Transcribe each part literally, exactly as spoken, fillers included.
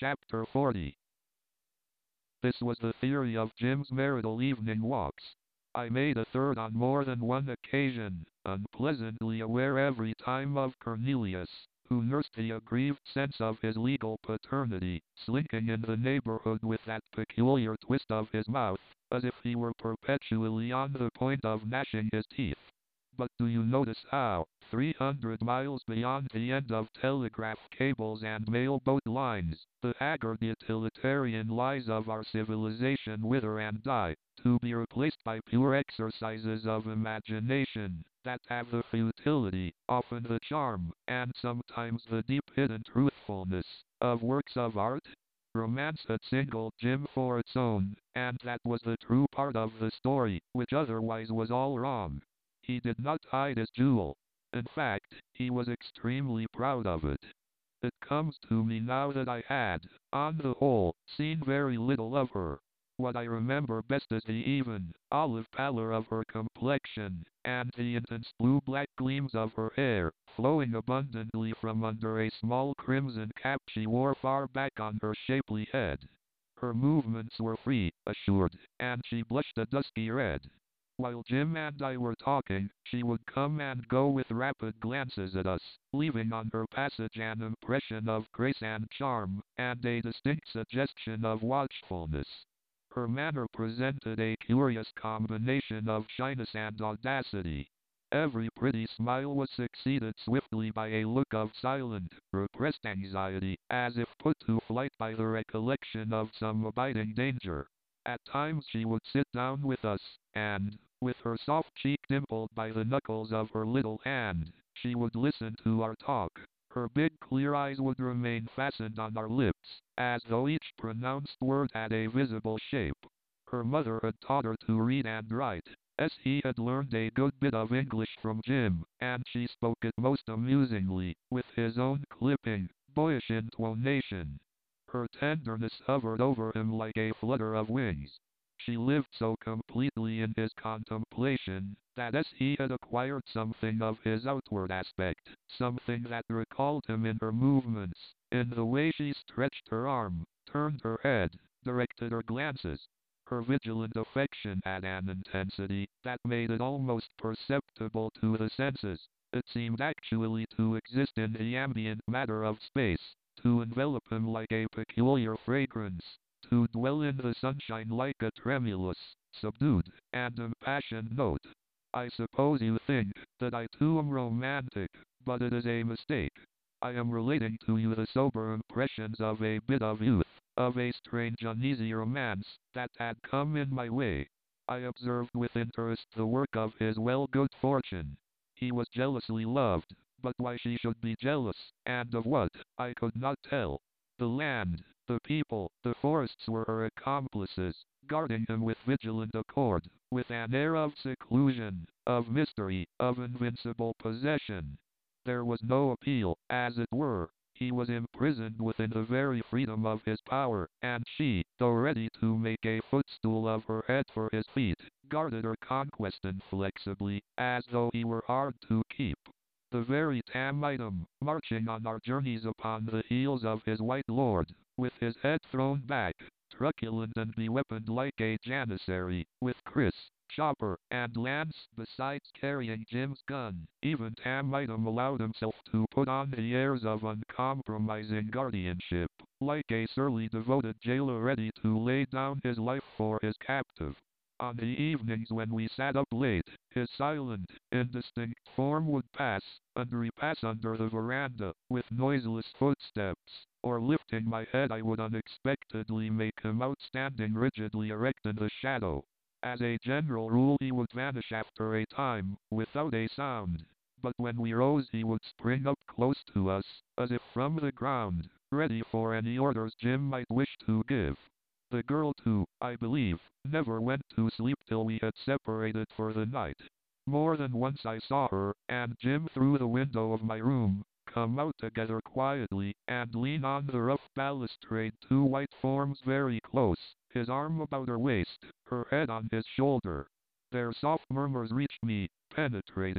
Chapter forty. This was the theory of Jim's marital evening walks. I made a third on more than one occasion, unpleasantly aware every time of Cornelius, who nursed the aggrieved sense of his legal paternity, slinking in the neighborhood with that peculiar twist of his mouth, as if he were perpetually on the point of gnashing his teeth. But do you notice how, three hundred miles beyond the end of telegraph cables and mailboat lines, the haggard utilitarian lies of our civilization wither and die, to be replaced by pure exercises of imagination, that have the futility, often the charm, and sometimes the deep-hidden truthfulness, of works of art? Romance had singled Jim for its own, and that was the true part of the story, which otherwise was all wrong. He did not hide his jewel. In fact, he was extremely proud of it. It comes to me now that I had, on the whole, seen very little of her. What I remember best is the even, olive pallor of her complexion, and the intense blue-black gleams of her hair, flowing abundantly from under a small crimson cap she wore far back on her shapely head. Her movements were free, assured, and she blushed a dusky red. While Jim and I were talking, she would come and go with rapid glances at us, leaving on her passage an impression of grace and charm, and a distinct suggestion of watchfulness. Her manner presented a curious combination of shyness and audacity. Every pretty smile was succeeded swiftly by a look of silent, repressed anxiety, as if put to flight by the recollection of some abiding danger. At times she would sit down with us, and, with her soft cheek dimpled by the knuckles of her little hand, she would listen to our talk. Her big clear eyes would remain fastened on our lips, as though each pronounced word had a visible shape. Her mother had taught her to read and write, as he had learned a good bit of English from Jim, and she spoke it most amusingly, with his own clipping, boyish intonation. Her tenderness hovered over him like a flutter of wings. She lived so completely in his contemplation, that as he had acquired something of his outward aspect, something that recalled him in her movements, in the way she stretched her arm, turned her head, directed her glances. Her vigilant affection had an intensity that made it almost perceptible to the senses. It seemed actually to exist in the ambient matter of space, to envelop him like a peculiar fragrance, to dwell in the sunshine like a tremulous, subdued, and impassioned note. I suppose you think that I too am romantic, but it is a mistake. I am relating to you the sober impressions of a bit of youth, of a strange uneasy romance that had come in my way. I observed with interest the work of his well good fortune. He was jealously loved, but why she should be jealous, and of what, I could not tell. The land, the people, the forests were her accomplices, guarding him with vigilant accord, with an air of seclusion, of mystery, of invincible possession. There was no appeal, as it were. He was imprisoned within the very freedom of his power, and she, though ready to make a footstool of her head for his feet, guarded her conquest inflexibly, as though he were hard to keep. The very tam item, marching on our journeys upon the heels of his white lord, with his head thrown back, truculent and beweaponed like a janissary, with kris, chopper, and lance, besides carrying Jim's gun. Even tam item allowed himself to put on the airs of uncompromising guardianship, like a surly devoted jailer ready to lay down his life for his captive. On the evenings when we sat up late, his silent, indistinct form would pass, and repass under the veranda, with noiseless footsteps, or lifting my head I would unexpectedly make him out standing rigidly erect in the shadow. As a general rule he would vanish after a time, without a sound, but when we rose he would spring up close to us, as if from the ground, ready for any orders Jim might wish to give. The girl too, I believe, never went to sleep till we had separated for the night. More than once I saw her, and Jim through the window of my room, come out together quietly, and lean on the rough balustrade, two white forms very close, his arm about her waist, her head on his shoulder. Their soft murmurs reached me, penetrating,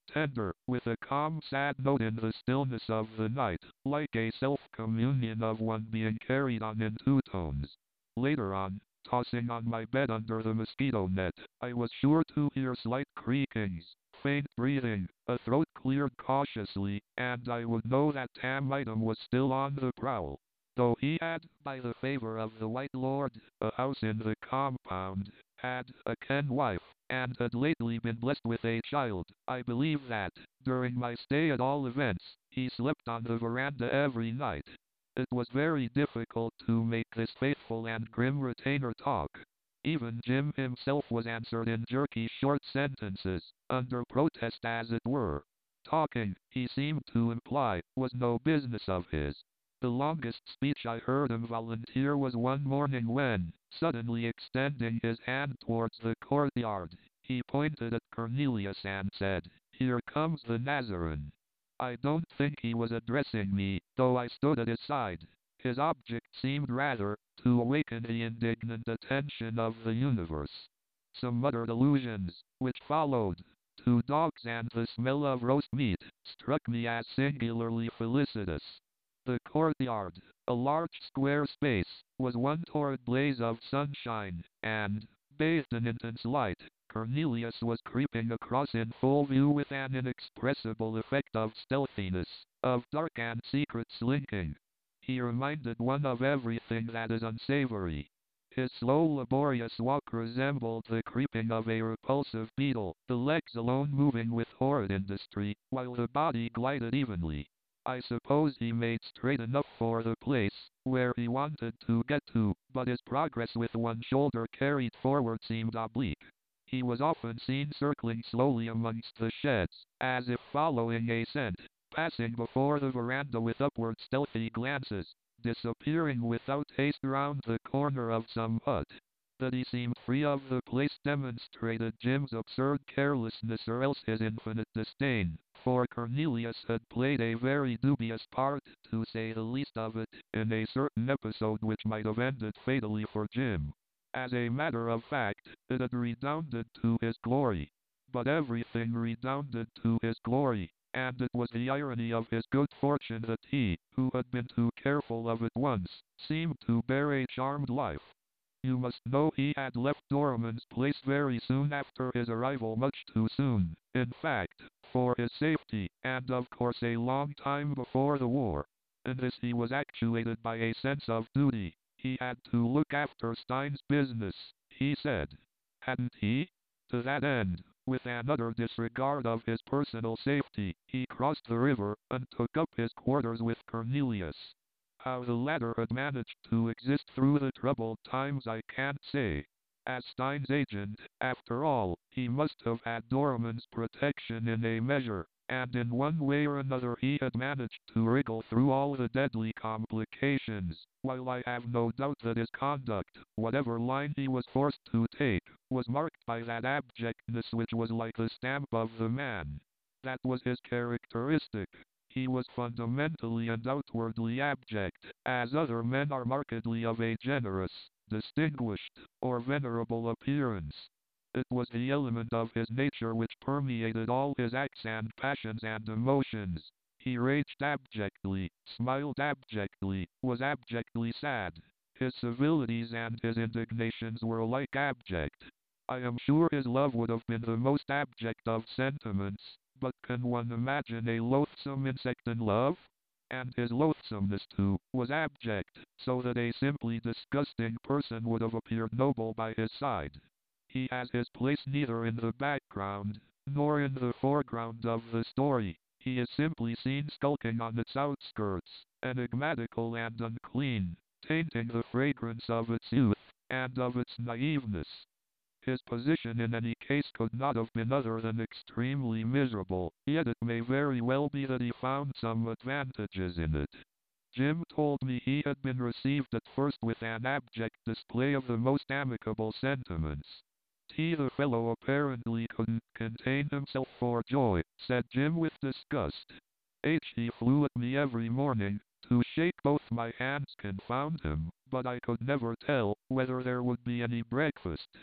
tender, with a calm sad note in the stillness of the night, like a self-communion of one being carried on in two tones. Later on, tossing on my bed under the mosquito net, I was sure to hear slight creakings, faint breathing, a throat cleared cautiously, and I would know that Tam Item was still on the prowl. Though he had, by the favor of the White Lord, a house in the compound, had a ken wife, and had lately been blessed with a child, I believe that, during my stay at all events, he slept on the veranda every night. It was very difficult to make this faithful and grim retainer talk. Even Jim himself was answered in jerky short sentences, under protest as it were. Talking, he seemed to imply, was no business of his. The longest speech I heard him volunteer was one morning when, suddenly extending his hand towards the courtyard, he pointed at Cornelius and said, "Here comes the Nazarene." I don't think he was addressing me, though I stood at his side. His object seemed rather to awaken the indignant attention of the universe. Some muttered allusions, which followed, to dogs and the smell of roast meat, struck me as singularly felicitous. The courtyard, a large square space, was one torrid blaze of sunshine, and, bathed in intense light, Cornelius was creeping across in full view with an inexpressible effect of stealthiness, of dark and secret slinking. He reminded one of everything that is unsavory. His slow laborious walk resembled the creeping of a repulsive beetle, the legs alone moving with horrid industry, while the body glided evenly. I suppose he made straight enough for the place where he wanted to get to, but his progress with one shoulder carried forward seemed oblique. He was often seen circling slowly amongst the sheds, as if following a scent, passing before the veranda with upward stealthy glances, disappearing without haste round the corner of some hut. That he seemed free of the place demonstrated Jim's absurd carelessness or else his infinite disdain, for Cornelius had played a very dubious part, to say the least of it, in a certain episode which might have ended fatally for Jim. As a matter of fact, it had redounded to his glory. But everything redounded to his glory, and it was the irony of his good fortune that he, who had been too careful of it once, seemed to bear a charmed life. You must know he had left Doraman's place very soon after his arrival, much too soon, in fact, for his safety, and of course a long time before the war. In this he was actuated by a sense of duty. He had to look after Stein's business, he said. Hadn't he? To that end, with an utter disregard of his personal safety, he crossed the river, and took up his quarters with Cornelius. How the latter had managed to exist through the troubled times I can't say. As Stein's agent, after all, he must have had Doraman's protection in a measure, and in one way or another he had managed to wriggle through all the deadly complications, while I have no doubt that his conduct, whatever line he was forced to take, was marked by that abjectness which was like the stamp of the man. That was his characteristic. He was fundamentally and outwardly abject, as other men are markedly of a generous, distinguished, or venerable appearance. It was the element of his nature which permeated all his acts and passions and emotions. He raged abjectly, smiled abjectly, was abjectly sad. His civilities and his indignations were alike abject. I am sure his love would have been the most abject of sentiments, but can one imagine a loathsome insect in love? And his loathsomeness, too, was abject, so that a simply disgusting person would have appeared noble by his side. He has his place neither in the background, nor in the foreground of the story. He is simply seen skulking on its outskirts, enigmatical and unclean, tainting the fragrance of its youth, and of its naiveness. His position in any case could not have been other than extremely miserable, yet it may very well be that he found some advantages in it. Jim told me he had been received at first with an abject display of the most amicable sentiments. He the fellow apparently couldn't contain himself for joy, said Jim with disgust. H he flew at me every morning, to shake both my hands, confound him, but I could never tell whether there would be any breakfast.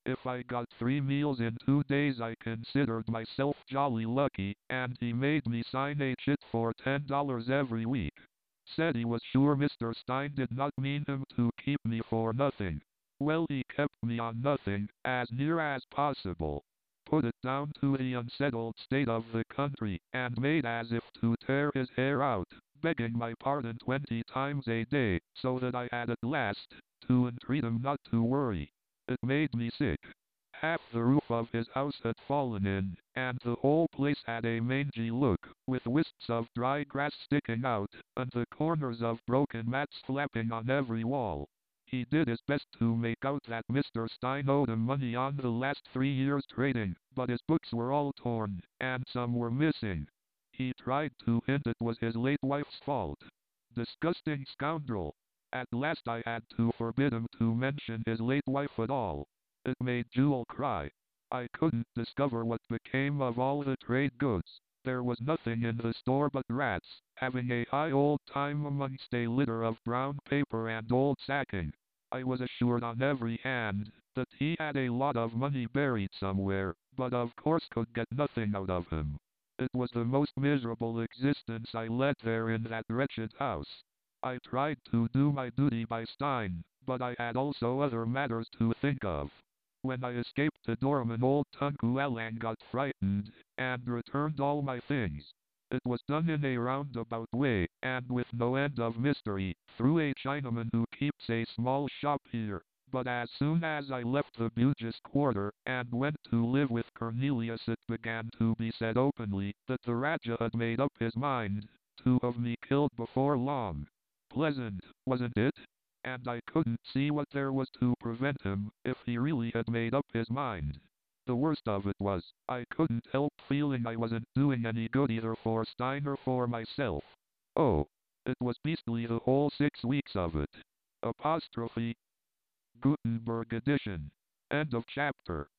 If I got three meals in two days I considered myself jolly lucky, and he made me sign a chit for ten dollars every week. Said he was sure Mister Stein did not mean him to keep me for nothing. Well, he kept me on nothing, as near as possible. Put it down to the unsettled state of the country, and made as if to tear his hair out, begging my pardon twenty times a day, so that I had at last to entreat him not to worry. It made me sick. Half the roof of his house had fallen in, and the whole place had a mangy look, with wisps of dry grass sticking out, and the corners of broken mats flapping on every wall. He did his best to make out that Mister Stein owed him money on the last three years' trading, but his books were all torn, and some were missing. He tried to hint it was his late wife's fault. Disgusting scoundrel! At last I had to forbid him to mention his late wife at all. It made Jewel cry. I couldn't discover what became of all the trade goods. There was nothing in the store but rats, having a high old time amongst a litter of brown paper and old sacking. I was assured on every hand that he had a lot of money buried somewhere, but of course could get nothing out of him. It was the most miserable existence I led there in that wretched house. I tried to do my duty by Stein, but I had also other matters to think of. When I escaped to Dorman, old Tunku Allang got frightened, and returned all my things. It was done in a roundabout way, and with no end of mystery, through a Chinaman who keeps a small shop here. But as soon as I left the Bugis quarter, and went to live with Cornelius, it began to be said openly that the Raja had made up his mind to have me killed before long. Pleasant, wasn't it? And I couldn't see what there was to prevent him, if he really had made up his mind. The worst of it was, I couldn't help feeling I wasn't doing any good either for Stein or for myself. Oh, it was beastly, the whole six weeks of it. Apostrophe. Gutenberg edition. End of chapter.